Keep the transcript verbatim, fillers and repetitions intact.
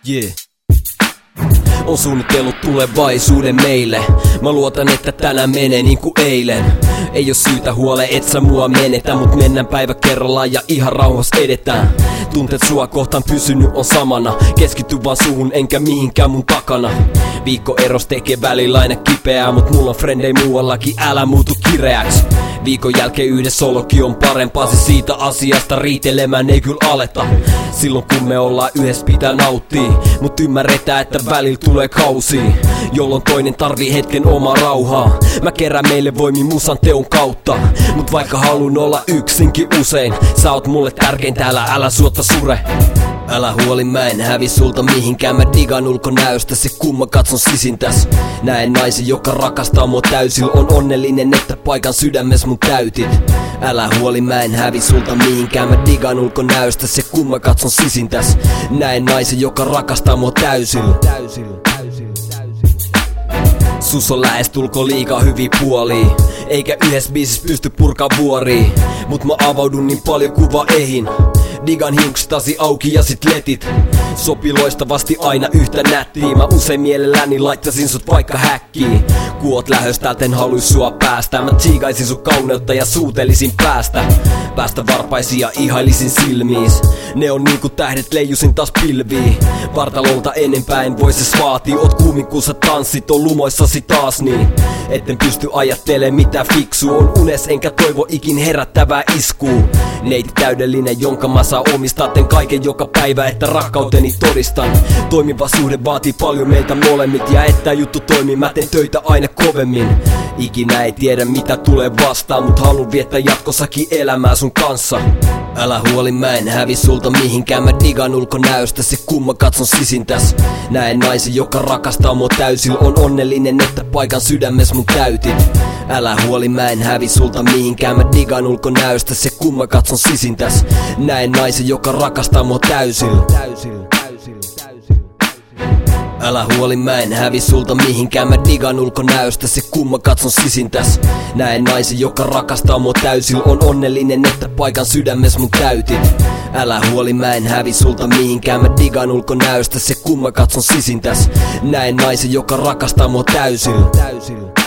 Yeah. On suunnitellut tulevaisuuden meille. Mä luotan, että tänään menee niinku eilen. Ei oo syytä huole, et sä mua menetä, mut mennään päivä kerrallaan ja ihan rauhassa edetään. Tunteet sua kohtaan pysynyt on samana. Keskity vaan suhun enkä mihinkään mun takana. Viikko eros tekee välillä aina kipeää, mut mulla on frendei muuallakin, älä muutu kireäks. Viikon jälkeen yhdessä olokin on parempaa, siis siitä asiasta riitelemään ei kyllä aleta. Silloin kun me ollaan yhdessä pitää nauttii, mut ymmärretään, että välillä tulee kausia, jolloin toinen tarvii hetken omaa rauhaa. Mä kerään meille voimin musan teon kautta, mut vaikka halun olla yksinkin usein, sä oot mulle tärkein täällä, älä suotta sure. Älä huoli, mä en hävi sulta mihinkään, mä digan ulkonäöstäsi kun mä katson sisintäs. Näen naisen, joka rakastaa mua täysin, on onnellinen, että paikan sydämes mun täytit. Älä huoli, mä en hävi sulta mihinkään, mä digan ulkonäöstäsi kun mä katson sisintäs. Näen naisen, joka rakastaa mua täysin. Sus on lähestulko liikaa hyviä puolia, eikä yhdessä biisissä pysty purkaa vuoria. Mut mä avaudun niin paljon kuva ehin. Digan hinkstasi auki ja sit letit. Sopi loistavasti aina yhtä nättiä. Mä usein mielelläni laittasin sut vaikka häkkiin. Ku oot lähös täältä en haluis sua päästä. Mä tsiigaisin sun kauneutta ja suutelisin päästä. Päästä varpaisin ja ihailisin silmiis. Ne on niinku tähdet, leijusin taas pilviin. Vartalolta enempää en vois edes vaatii. Oot kuumin kun sä tanssit, on lumoissasi taas niin. Etten pysty ajattelemaan mitä fiksu on unes, enkä toivo ikin herättävää iskuu. Neiti täydellinen, jonka mä saan omistaa. Teen kaiken joka päivä, että rakkauteni todistan. Toimiva suhde vaatii paljon meiltä molemmit, ja että juttu toimii, mä teen töitä aina kovemmin. Ikinä ei tiedä mitä tulee vastaan, mut haluan viettää jatkossakin elämää sun kanssa. Älä huoli, mä en hävi sulta mihinkään, mä digan ulkonäöstäsi kun mä katson sisintäs. Näen naisen, joka rakastaa mua täysin, on onnellinen, että paikan sydämes mun täytit. Älä huoli, mä en hävi sulta mihinkään, mä digan ulkonäöstäsi kun mä katson sisintäs. Näen naisen, joka rakastaa mua täysin. Älä huoli, mä en hävi sulta mihinkään, mä digan ulkonäöstäsi kun mä katson sisintäs. Näen naisen, joka rakastaa mua täysin, on onnellinen, että paikan sydämes mun täytit. Älä huoli, mä en hävi sulta mihinkään, mä digan ulkonäöstäsi kun mä katson sisintäs. Näen naisen, joka rakastaa mua täysin.